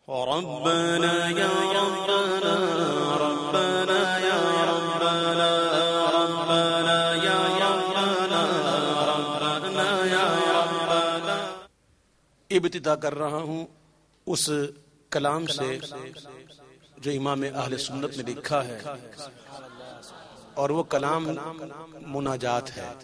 ربنا یا ربنا ربنا یا ربنا ربنا یا ربنا ربنا یا ربنا. ابتدا کر رہا ہوں اس کلام سے جو امام اہل سنت نے لکھا ہے، اور وہ کلام مناجات ہے،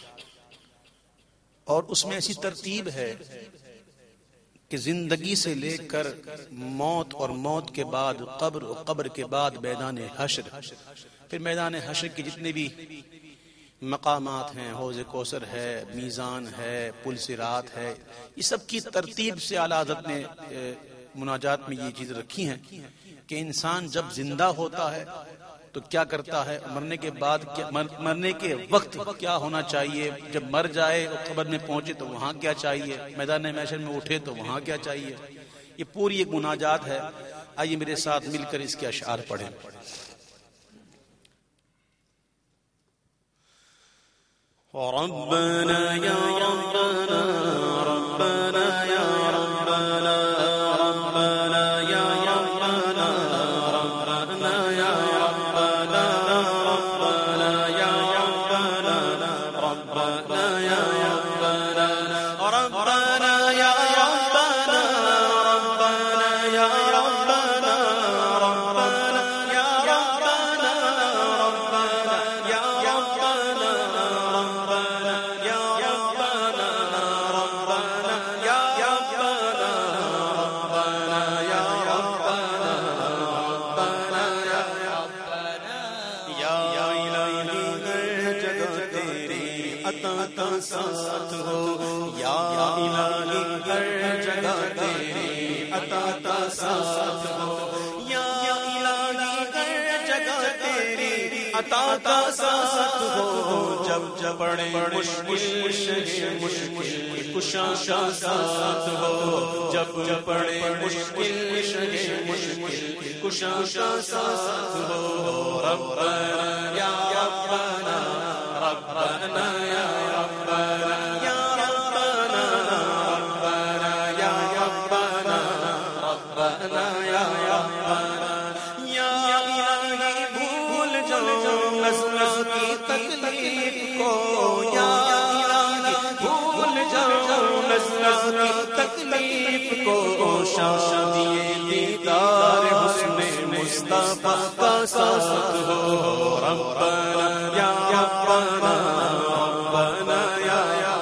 اور اس میں ایسی ترتیب ہے کہ زندگی سے لے کر موت، اور موت کے بعد قبر، اور قبر کے بعد میدان حشر، پھر میدان حشر کے جتنے بھی مقامات ہیں، حوض کوثر ہے، میزان ہے، پل صراط ہے، یہ سب کی ترتیب سے اعلیٰ حضرت نے مناجات میں یہ چیزیں رکھی ہیں کہ انسان جب زندہ ہوتا ہے تو کیا کرتا ہے، مرنے کے بعد مرنے کے وقت کیا ہونا چاہیے، جب مر جائے اور قبر میں پہنچے تو وہاں کیا چاہیے، میدان محشر میں اٹھے تو وہاں کیا چاہیے. یہ پوری ایک مناجات ہے. آئیے میرے ساتھ مل کر اس کے اشعار پڑھیں. ربنا یا ربنا ربنا یا ربنا ربنا یا ربنا ربنا یا ربنا ربنا یا ربنا ربنا یا ربنا ربنا یا ربنا ربنا یا ربنا ربنا یا ربنا ربنا یا ربنا ساتھ ہو یا الہی ہر جگہ تیری عطا ساتھ ہو یا الہی ہر جگہ تیری عطا ساتھ ہو جب بڑے مشکل کشا ساتھ ہو جب بڑے مشکل کشا ساتھ ہو ربنا یا ربنا ربنا یا ربنا یا ربنا ربنا یا ربنا ربنا یا ربنا یا الہی بھول جاؤ نزل کی تکلیف کو یا الہی بھول جاؤ نزل کی تکلیف کو شادی دیدار حسن مصطفیٰ کا ساتھ ہو ربنا یا ربنا ربنا یا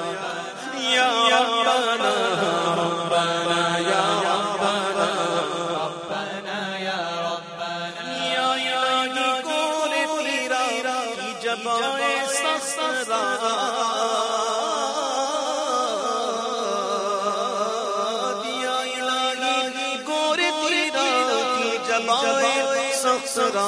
ربنا ربنا یا ربنا ربنا یا ربنا یا الہی کون تیرا کی جبائے سسرا یا الہی کون تیرا کی جبائے سسرا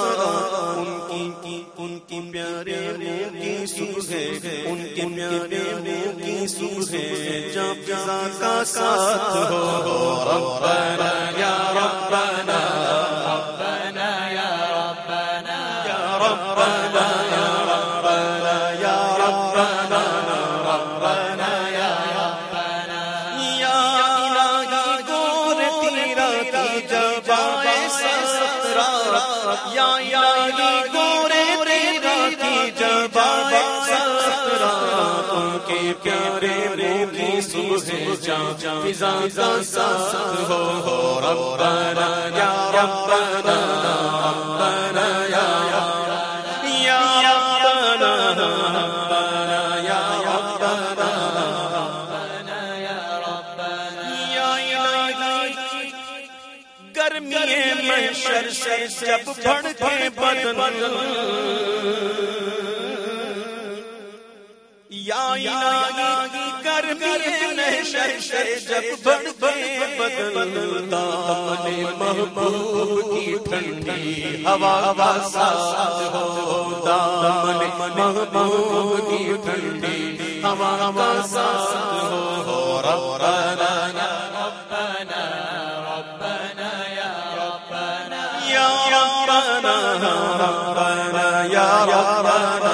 ان کی پیارے منہ کی صبح ان کے پیارے منہ کی صبح جب فضا کا ساتھ ہو ربنا یا ربنا ربنا یا ربنا یا ربنا یا ربنا یا ربنا ربنا یا ربنا یا الہی گور تیرا کی جبائے سسرا یا الہی گور تیرا کی جبائے سسرا ان کے پیارے منہ کی صبح جہاں فضا کا ساتھ ہو ربنا یا ربنا ربنا یا ربنا یا ربنا ربنا یا ربنا ربنا یا ربنا یا الہی گرمی محشر سے جب بڑھتے بدن یا الہی گرمی محشر سے جب بڑھتے بدن دامن محبوب کی ٹھنڈی ہوا کا ساتھ ہو دامن محبوب کی ٹھنڈی ہوا کا ساتھ ہو ربنا یا ربنا ربنا یا ربنا یا ربنا ربنا یا ربنا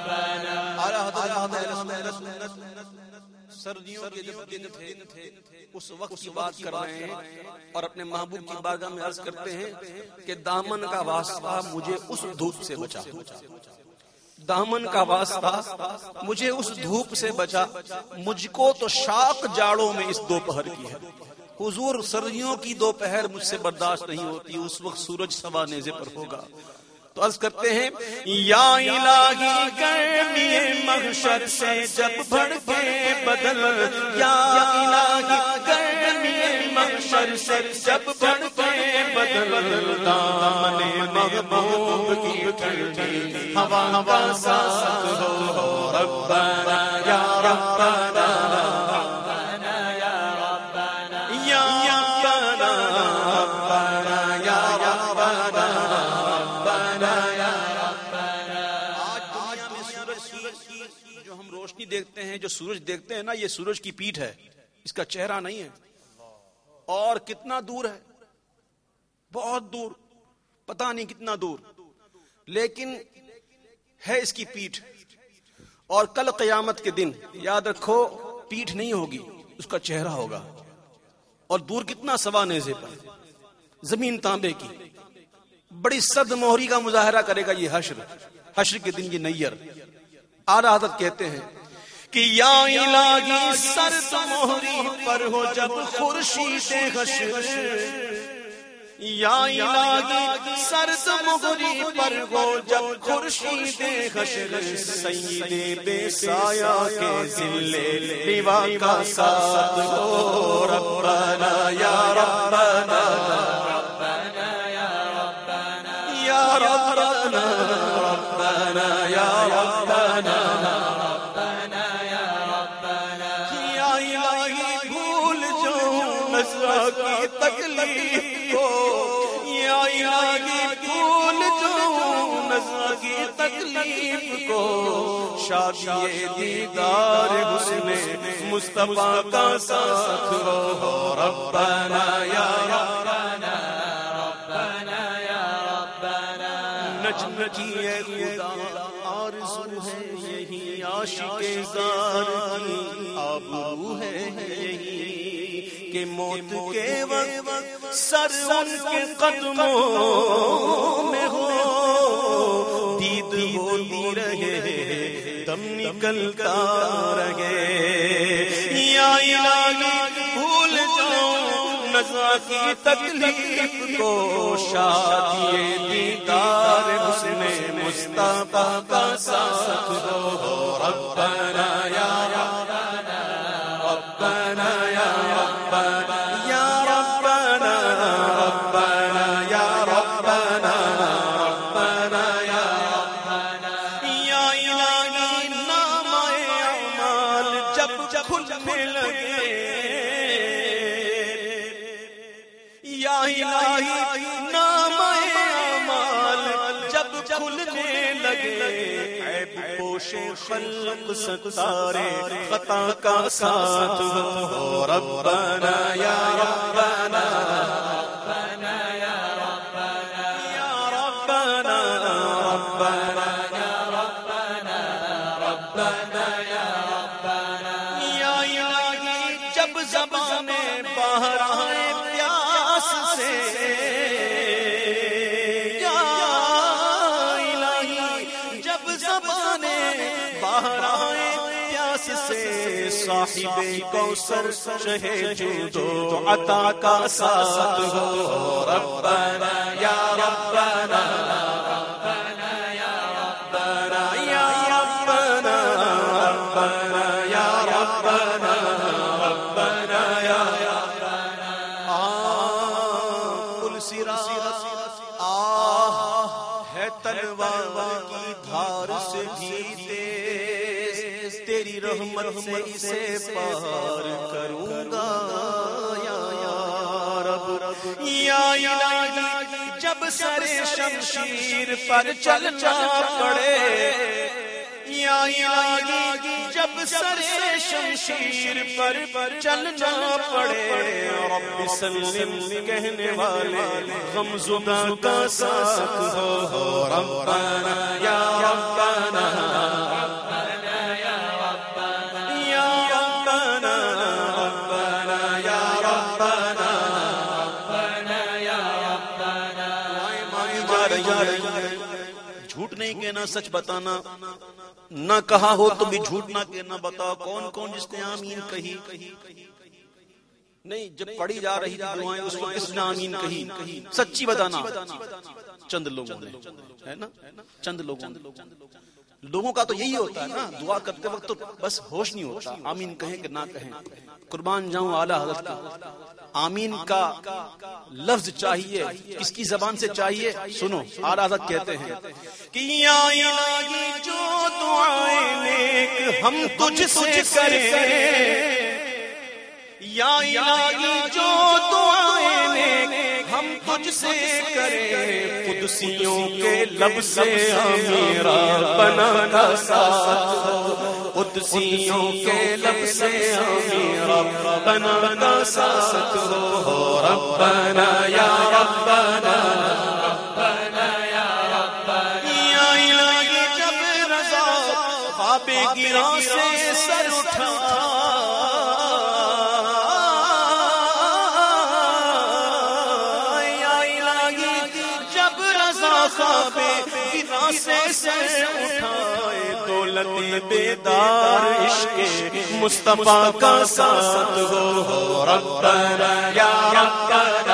سردیوں کے جب دن تھے اس وقت کی بات کر رہے ہیں اور اپنے محبوب کی بارگاہ میں عرض کرتے ہیں کہ دامن کا واسطہ مجھے اس دھوپ سے بچا، دامن کا واسطہ مجھے اس دھوپ سے بچا، مجھ کو تو شاق جاڑوں میں اس دوپہر کی ہے۔ حضور سردیوں کی دوپہر مجھ سے برداشت نہیں ہوتی، اس وقت سورج سوا نیزے پر ہوگا۔ تو عرض کرتے ہیں یا الہی گرمی محشر سے جب بھڑکے بدن، یا الہی گرمی محشر سے جب بھڑکے بدن، دامن محبوب کی ٹھنڈی ہوا کا ساتھ ہو ربنا یا ربنا دیکھتے ہیں، جو سورج دیکھتے ہیں نا، یہ سورج کی پیٹھ ہے، اس کا چہرہ نہیں ہے۔ اور کتنا دور ہے، بہت دور، پتہ نہیں کتنا دور، لیکن ہے اس کی پیٹھ۔ اور کل قیامت کے دن یاد رکھو پیٹھ نہیں ہوگی، اس کا چہرہ ہوگا۔ اور دور کتنا، سوا نیزے پر، زمین تانبے کی، بڑی سرد مہری کا مظاہرہ کرے گا یہ حشر۔ حشر کے دن یہ نیر اعلیٰ حضرت کہتے ہیں کہ یا الہی سرد مہری پر ہو جب خورشید حشر، یا الہی سرد مہری پر ہو جب خورشید حشر، سید بے سایہ کے ذل لوا کا ساتھ ہو ربنا یا ربنا یا ربنا یا ربنا یا ربنا یا الہی بھول جاؤں نظرہ کی تکلیف کو، یا الہی بھول جاؤں نظرہ کی تکلیف کو، شادی دیدار حسن مصطفیٰ کا ساتھ ہو ربنا یا ربنا نجم کی اے خدا آرزو ہے یہی، عاشق زار کی آبرو ہے یہی، کہ موت کے وقت سر ان کے قدموں میں ہو، دید ہوتی رہے دم نکلتا رہے، یا الہی بھول جاؤں نزا کی تکلیف کو، شادی دیدار حسن مصطفیٰ کا ساتھ ہو ربنا یا ربنا ربنا یا ربنا یا ربنا ربنا یا ربنا ربنا یا ربنا یا الہی نامہ اعمال جب کھلنے لگے، یا الہی نامہ اعمال جب کھلنے لگے، عیب پوش خلق ستارے خطا کا ساتھ ہو ربنا یا ربنا ربنا یا ربنا یا ربنا ربنا یا ربنا ربنا یا ربنا یا الہی جب زبان باہر آئے پیاس سے، یا الہی جب زبان باہر آئے پیاس سے، صاحب کوثر شہ جود و عطا کا ساتھ ہو ربنا یا ربنا ربنا یا ربنا یا ربنا ربنا یا ربنا ربنا یا پل صراط آہ ہے تلوار کی دھار سے بھی تیز، تیری رحمت سے اسے پار کروں گا یا رب، یا الہی جب سر شمشیر پر چلنا پڑے، یا الہی جب سر شمشیر پر چلنا پڑے، رب سلم کہنے والے غم زدہ کا ساتھ ہو ربنا یا ربنا ربنا یا ربنا یا ربنا ربنا یا ہے. جھوٹ نہیں کہنا، سچ بتانا. نہ کہا ہو تو بھی جھوٹ نہ کہنا. بتاؤ کون کون جس نے آمین کہی؟ نہیں، جب پڑھی جا رہی تھی دعائیں اس وقت کس نے آمین کہی؟ سچی بتانا. چند لوگوں نے، ہے نا، چند لوگوں کا تو یہی ہوتا ہے نا، دعا کرتے وقت تو بس ہوش نہیں ہوتا آمین کہیں کہ نہ کہیں. قربان جاؤں اعلیٰ حضرت کا آمین کا لفظ چاہیے. کس کی زبان سے چاہیے؟ سنو، اعلیٰ حضرت کہتے ہیں کہ یا الہی جو دعائیں نیک ہم تجھ سے کریں، یا الہی جو دعائیں نیک ہم تجھ سے کریں، قدسیوں کے لب سے میرا بنا کا ساتھ، قدسیوں کے لب سے میرا بنا کا ساتھ ہو. ربنا یا ربنا ربنا یا ربنا. یا الہی جب رضا خواب گراں سے سر اٹھا، سے سر اٹھائے، دولت بیدار عشق مصطفیٰ کا ساتھ ہو. ربنا یا ربنا